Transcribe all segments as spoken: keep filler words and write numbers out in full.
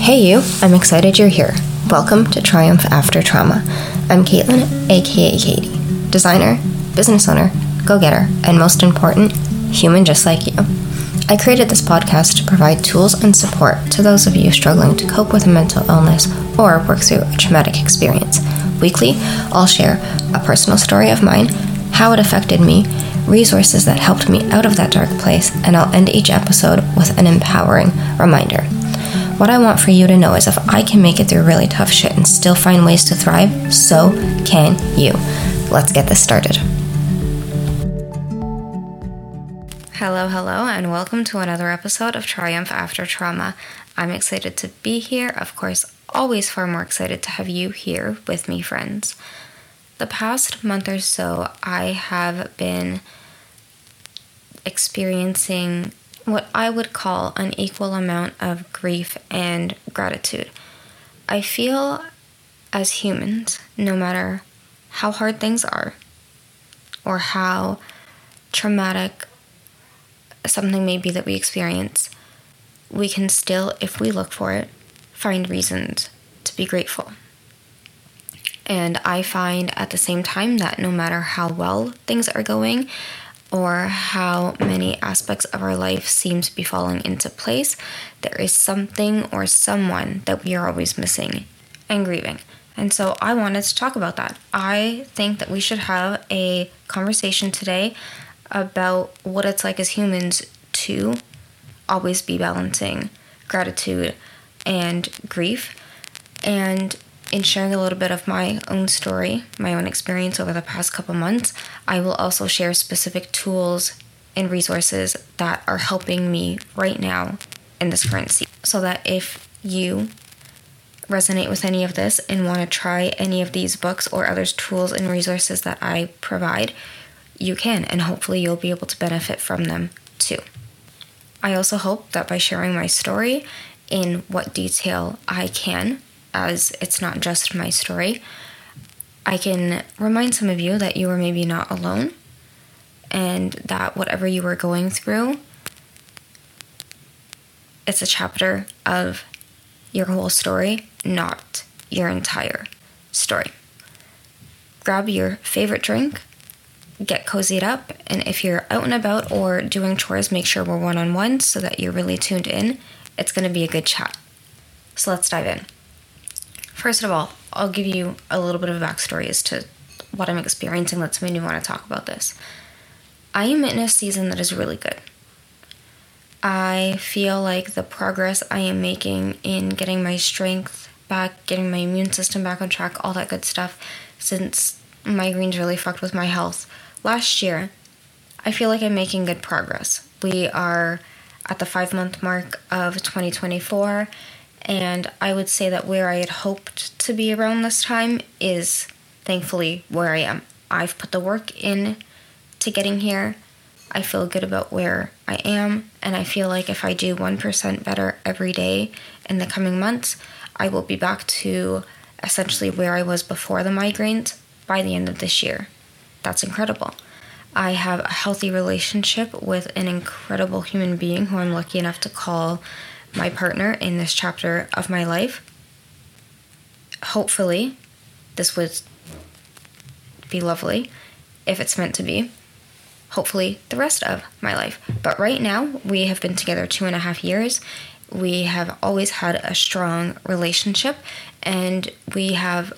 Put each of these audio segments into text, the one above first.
Hey you, I'm excited you're here. Welcome to Triumph After Trauma. I'm Caitlin, aka Katie, designer, business owner, go-getter, and most important, human just like you. I created this podcast to provide tools and support to those of you struggling to cope with a mental illness or work through a traumatic experience. Weekly, I'll share a personal story of mine, how it affected me, resources that helped me out of that dark place, and I'll end each episode with an empowering reminder. What I want for you to know is if I can make it through really tough shit and still find ways to thrive, so can you. Let's get this started. Hello, hello, and welcome to another episode of Triumph After Trauma. I'm excited to be here. Of course, always far more excited to have you here with me, friends. The past month or so, I have been experiencing what I would call an equal amount of grief and gratitude. I feel as humans, no matter how hard things are or how traumatic something may be that we experience, we can still, if we look for it, find reasons to be grateful. And I find at the same time that no matter how well things are going, or how many aspects of our life seem to be falling into place, there is something or someone that we are always missing and grieving. And so I wanted to talk about that. I think that we should have a conversation today about what it's like as humans to always be balancing gratitude and grief. And in sharing a little bit of my own story, my own experience over the past couple months, I will also share specific tools and resources that are helping me right now in this current season. So that if you resonate with any of this and want to try any of these books or other tools and resources that I provide, you can, and hopefully you'll be able to benefit from them too. I also hope that by sharing my story in what detail I can, as it's not just my story, I can remind some of you that you are maybe not alone and that whatever you were going through, it's a chapter of your whole story, not your entire story. Grab your favorite drink, get cozied up, and if you're out and about or doing chores, make sure we're one-on-one so that you're really tuned in. It's going to be a good chat. So let's dive in. First of all, I'll give you a little bit of a backstory as to what I'm experiencing that's made me want to talk about this. I am in a season that is really good. I feel like the progress I am making in getting my strength back, getting my immune system back on track, all that good stuff, since migraines really fucked with my health last year, I feel like I'm making good progress. We are at the five-month mark of twenty twenty-four, and I would say that where I had hoped to be around this time is thankfully where I am. I've put the work in to getting here. I feel good about where I am, and I feel like if I do one percent better every day in the coming months, I will be back to essentially where I was before the migraines by the end of this year. That's incredible. I have a healthy relationship with an incredible human being who I'm lucky enough to call my partner in this chapter of my life. Hopefully, this would be lovely if it's meant to be. Hopefully, the rest of my life. But right now, we have been together two and a half years. We have always had a strong relationship, and we have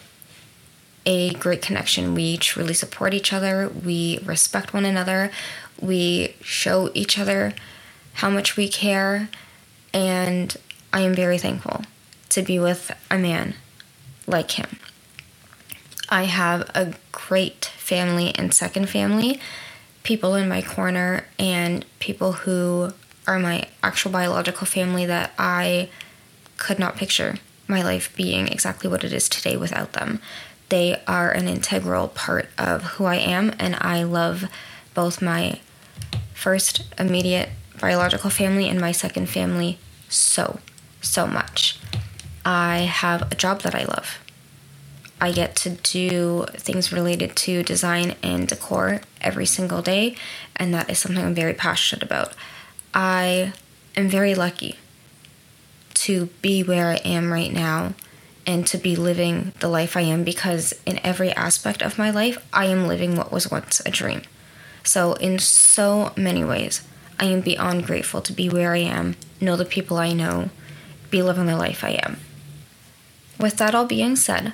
a great connection. We truly support each other. We respect one another. We show each other how much we care. And I am very thankful to be with a man like him. I have a great family and second family, people in my corner, and people who are my actual biological family that I could not picture my life being exactly what it is today without them. They are an integral part of who I am, and I love both my first immediate biological family and my second family so, so much. I have a job that I love. I get to do things related to design and decor every single day, and that is something I'm very passionate about. I am very lucky to be where I am right now and to be living the life I am, because in every aspect of my life, I am living what was once a dream. So in so many ways, I am beyond grateful to be where I am, know the people I know, be living the life I am. With that all being said,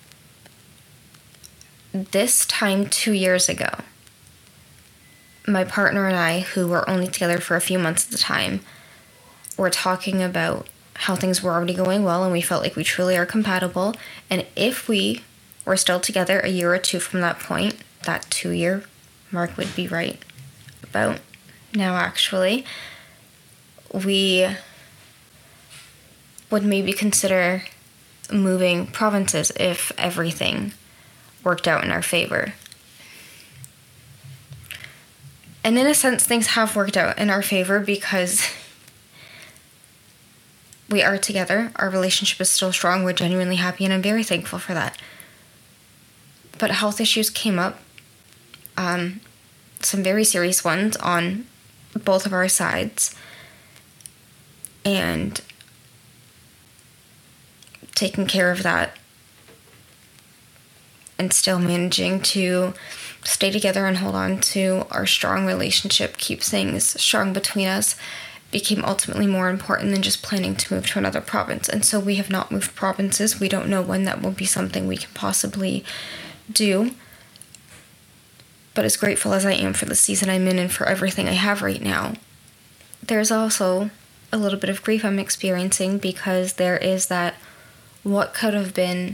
this time two years ago, my partner and I, who were only together for a few months at the time, were talking about how things were already going well and we felt like we truly are compatible. And if we were still together a year or two from that point, that two-year mark would be right about now, actually, we would maybe consider moving provinces if everything worked out in our favor. And in a sense, things have worked out in our favor because we are together. Our relationship is still strong. We're genuinely happy, and I'm very thankful for that. But health issues came up, um, some very serious ones on both of our sides. And taking care of that and still managing to stay together and hold on to our strong relationship, keep things strong between us, became ultimately more important than just planning to move to another province. And so we have not moved provinces. We don't know when that will be something we can possibly do. But as grateful as I am for the season I'm in and for everything I have right now, there's also a little bit of grief I'm experiencing, because there is that what could have been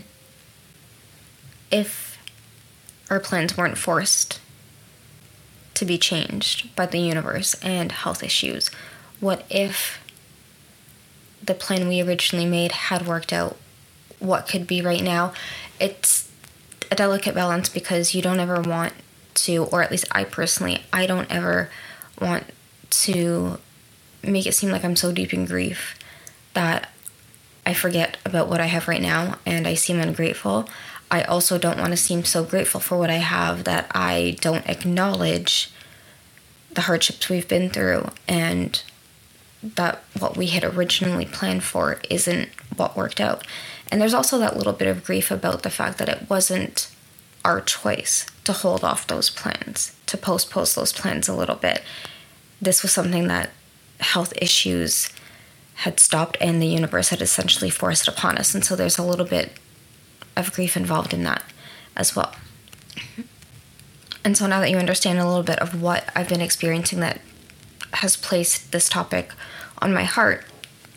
if our plans weren't forced to be changed by the universe and health issues. What if the plan we originally made had worked out? What could be right now? It's a delicate balance, because you don't ever want to, or at least I personally, I don't ever want to make it seem like I'm so deep in grief that I forget about what I have right now and I seem ungrateful. I also don't want to seem so grateful for what I have that I don't acknowledge the hardships we've been through and that what we had originally planned for isn't what worked out. And there's also that little bit of grief about the fact that it wasn't our choice to hold off those plans, to postpone those plans a little bit. This was something that health issues had stopped and the universe had essentially forced upon us. And so there's a little bit of grief involved in that as well. And so now that you understand a little bit of what I've been experiencing that has placed this topic on my heart,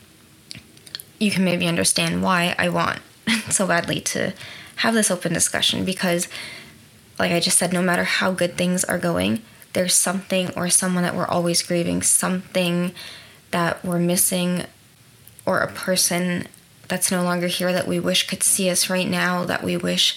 you can maybe understand why I want so badly to have this open discussion. Because, like I just said, no matter how good things are going, there's something or someone that we're always grieving, something that we're missing, or a person that's no longer here that we wish could see us right now, that we wish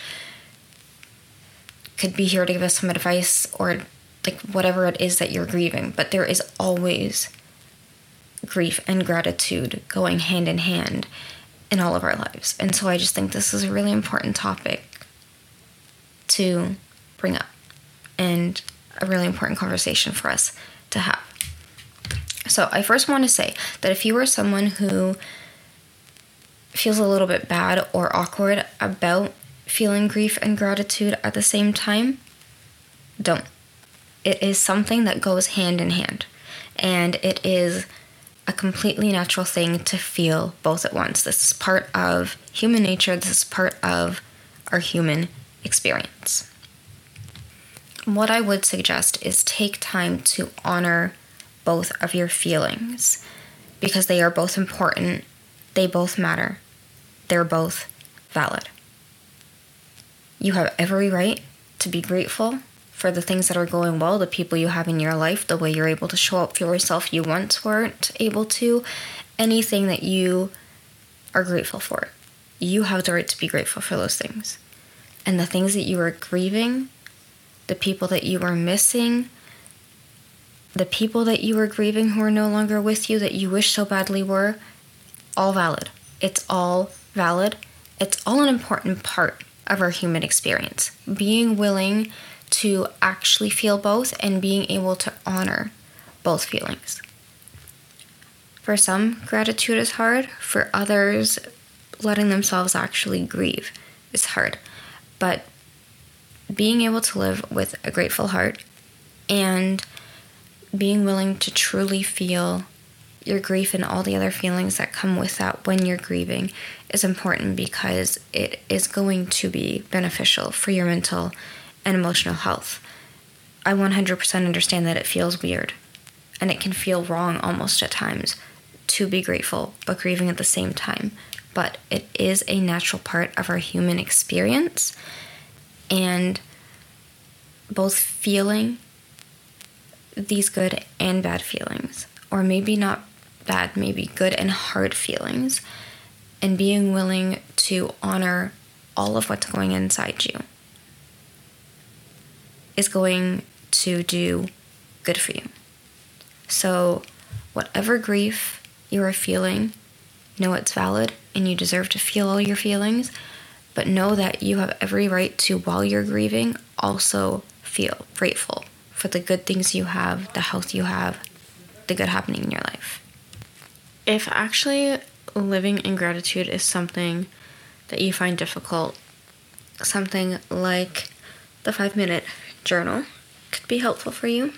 could be here to give us some advice, or like whatever it is that you're grieving. But there is always grief and gratitude going hand in hand in all of our lives. And so I just think this is a really important topic to bring up and a really important conversation for us to have. So I first want to say that if you are someone who feels a little bit bad or awkward about feeling grief and gratitude at the same time, don't. It is something that goes hand in hand, and it is a completely natural thing to feel both at once. This is part of human nature. This is part of our human experience. What I would suggest is take time to honor both of your feelings, because they are both important. They both matter. They're both valid. You have every right to be grateful for the things that are going well, the people you have in your life, the way you're able to show up for yourself you once weren't able to, anything that you are grateful for. You have the right to be grateful for those things. And the things that you are grieving, the people that you are missing, the people that you are grieving who are no longer with you that you wish so badly were, all valid. It's all valid. It's all an important part of our human experience. Being willing to actually feel both and being able to honor both feelings. For some, gratitude is hard. For others, letting themselves actually grieve is hard. But being able to live with a grateful heart and being willing to truly feel your grief and all the other feelings that come with that when you're grieving is important, because it is going to be beneficial for your mental and emotional health. I one hundred percent understand that it feels weird and it can feel wrong almost at times to be grateful but grieving at the same time. But it is a natural part of our human experience, and both feeling these good and bad feelings, or maybe not bad, maybe good and hard feelings, and being willing to honor all of what's going inside you is going to do good for you. So whatever grief you are feeling, know it's valid and you deserve to feel all your feelings, but know that you have every right to, while you're grieving, also feel grateful for the good things you have, the health you have, the good happening in your life. If actually living in gratitude is something that you find difficult, something like the five-minute journal could be helpful for you.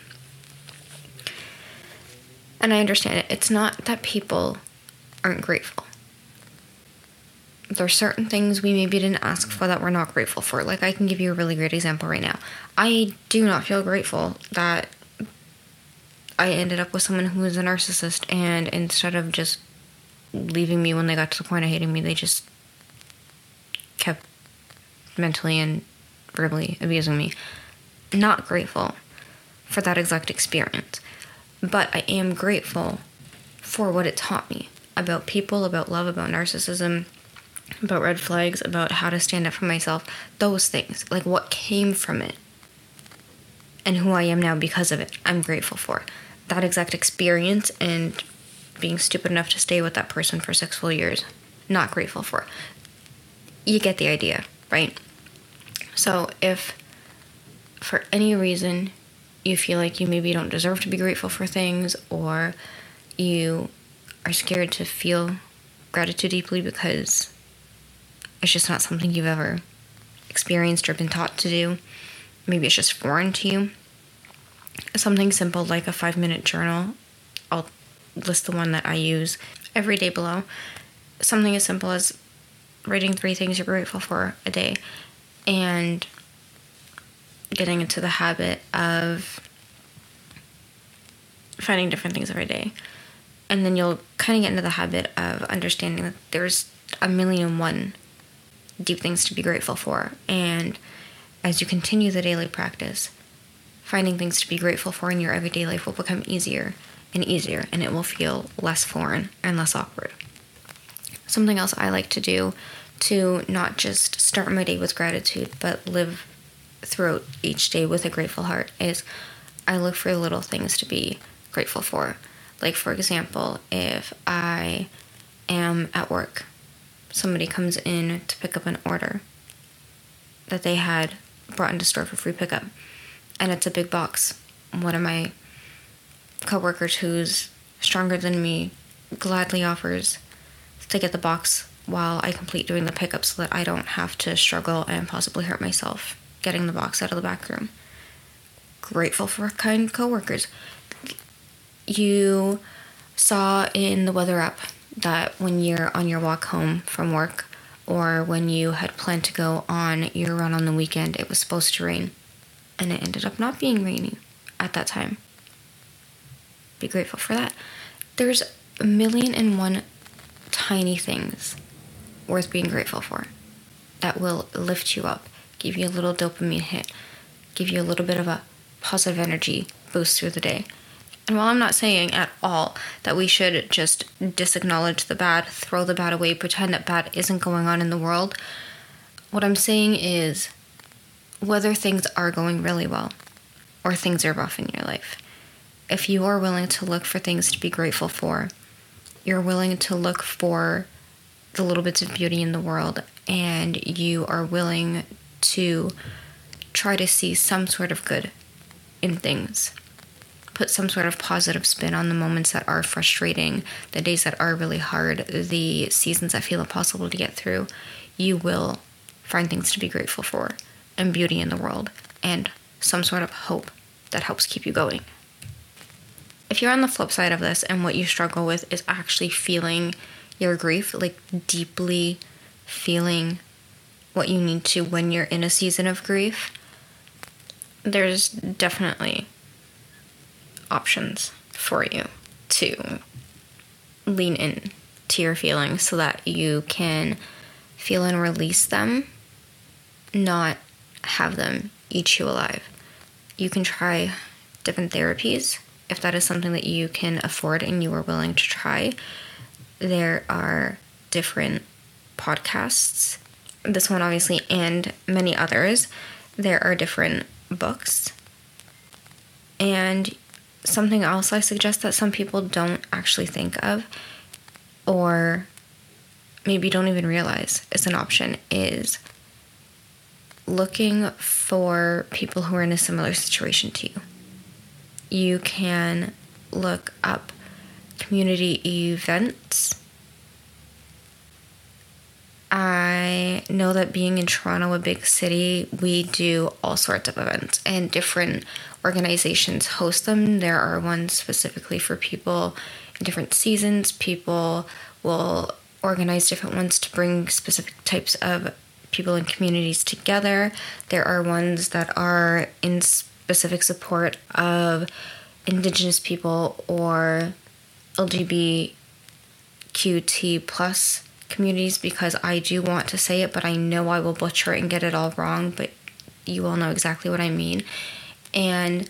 And I understand it. It's not that people aren't grateful. There are certain things we maybe didn't ask for that we're not grateful for. Like, I can give you a really great example right now. I do not feel grateful that I ended up with someone who was a narcissist, and instead of just leaving me when they got to the point of hating me, they just kept mentally and verbally abusing me. Not grateful for that exact experience, but I am grateful for what it taught me about people, about love, about narcissism, about red flags, about how to stand up for myself, those things, like what came from it and who I am now because of it. I'm grateful for that exact experience, and being stupid enough to stay with that person for six full years, not grateful for. You get the idea, right? So if for any reason you feel like you maybe don't deserve to be grateful for things, or you are scared to feel gratitude deeply because it's just not something you've ever experienced or been taught to do, maybe it's just foreign to you, something simple like a five-minute journal, I'll list the one that I use every day below. Something as simple as writing three things you're grateful for a day, and getting into the habit of finding different things every day. And then you'll kind of get into the habit of understanding that there's a million and one deep things to be grateful for. And as you continue the daily practice, finding things to be grateful for in your everyday life will become easier and easier, and it will feel less foreign and less awkward. Something else I like to do to not just start my day with gratitude, but live throughout each day with a grateful heart is I look for little things to be grateful for. Like, for example, if I am at work, somebody comes in to pick up an order that they had brought into store for free pickup, and it's a big box. One of my coworkers who's stronger than me gladly offers to get the box while I complete doing the pickup so that I don't have to struggle and possibly hurt myself getting the box out of the back room. Grateful for kind coworkers. You saw in the weather app that when you're on your walk home from work, or when you had planned to go on your run on the weekend, it was supposed to rain, and it ended up not being rainy at that time. Be grateful for that. There's a million and one tiny things worth being grateful for that will lift you up, give you a little dopamine hit, give you a little bit of a positive energy boost through the day. And while I'm not saying at all that we should just disacknowledge the bad, throw the bad away, pretend that bad isn't going on in the world, what I'm saying is whether things are going really well or things are rough in your life, if you are willing to look for things to be grateful for, you're willing to look for the little bits of beauty in the world, and you are willing to try to see some sort of good in things, put some sort of positive spin on the moments that are frustrating, the days that are really hard, the seasons that feel impossible to get through, you will find things to be grateful for and beauty in the world and some sort of hope that helps keep you going. If you're on the flip side of this and what you struggle with is actually feeling your grief, like deeply feeling what you need to when you're in a season of grief, there's definitely options for you to lean in to your feelings so that you can feel and release them, not have them eat you alive. You can try different therapies if that is something that you can afford and you are willing to try. There are different podcasts, this one obviously, and many others. There are different books. And something else I suggest that some people don't actually think of, or maybe don't even realize is an option, is looking for people who are in a similar situation to you. You can look up community events. I know that being in Toronto, a big city, we do all sorts of events and different organizations host them. There are ones specifically for people in different seasons. People will organize different ones to bring specific types of people and communities together. There are ones that are in specific support of Indigenous people or L G B T Q plus communities, because I do want to say it, but I know I will butcher it and get it all wrong, but you all know exactly what I mean. And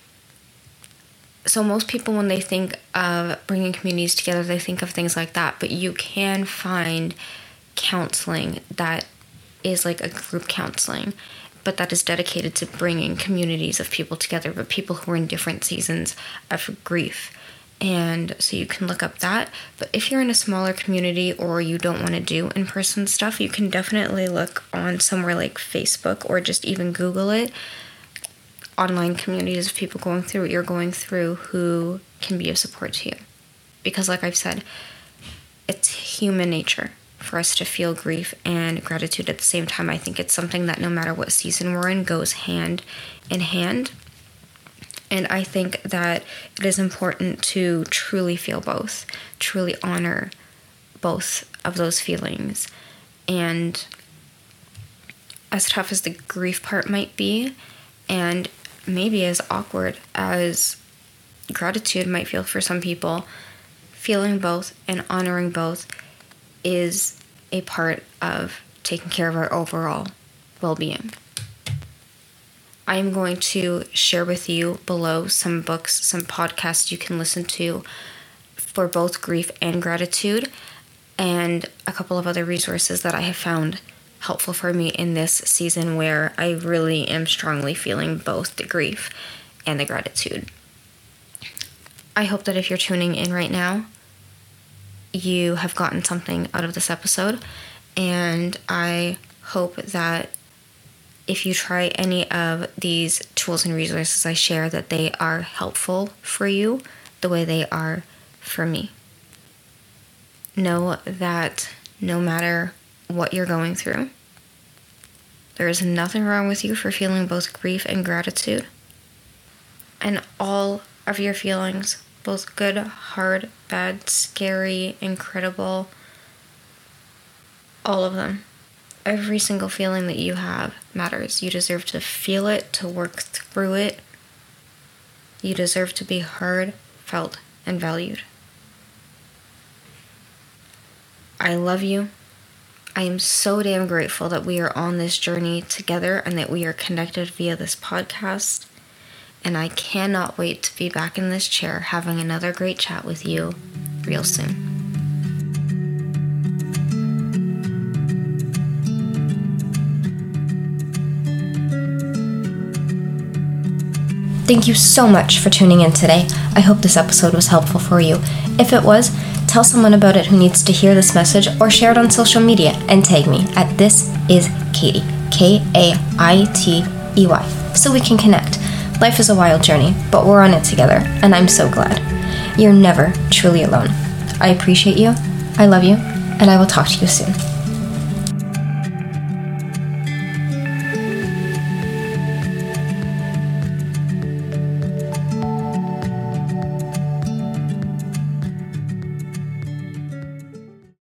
so most people, when they think of bringing communities together, they think of things like that, but you can find counseling that is like a group counseling, but that is dedicated to bringing communities of people together, but people who are in different seasons of grief. And so you can look up that. But if you're in a smaller community or you don't want to do in-person stuff, you can definitely look on somewhere like Facebook or just even Google it. Online communities of people going through what you're going through who can be of support to you. Because like I've said, it's human nature for us to feel grief and gratitude at the same time. I think it's something that no matter what season we're in goes hand in hand. And I think that it is important to truly feel both, truly honor both of those feelings. And as tough as the grief part might be, and maybe as awkward as gratitude might feel for some people, feeling both and honoring both is a part of taking care of our overall well-being. I am going to share with you below some books, some podcasts you can listen to for both grief and gratitude, and a couple of other resources that I have found helpful for me in this season where I really am strongly feeling both the grief and the gratitude. I hope that if you're tuning in right now, you have gotten something out of this episode, and I hope that if you try any of these tools and resources I share, that they are helpful for you the way they are for me. Know that no matter what you're going through, there is nothing wrong with you for feeling both grief and gratitude. And all of your feelings, both good, hard, bad, scary, incredible, all of them. Every single feeling that you have matters. You deserve to feel it, to work through it. You deserve to be heard, felt, and valued. I love you. I am so damn grateful that we are on this journey together and that we are connected via this podcast. And I cannot wait to be back in this chair having another great chat with you real soon. Thank you so much for tuning in today. I hope this episode was helpful for you. If it was, tell someone about it who needs to hear this message, or share it on social media and tag me at This Is Katie, K A I T E Y, so we can connect. Life is a wild journey, but we're on it together, and I'm so glad. You're never truly alone. I appreciate you, I love you, and I will talk to you soon.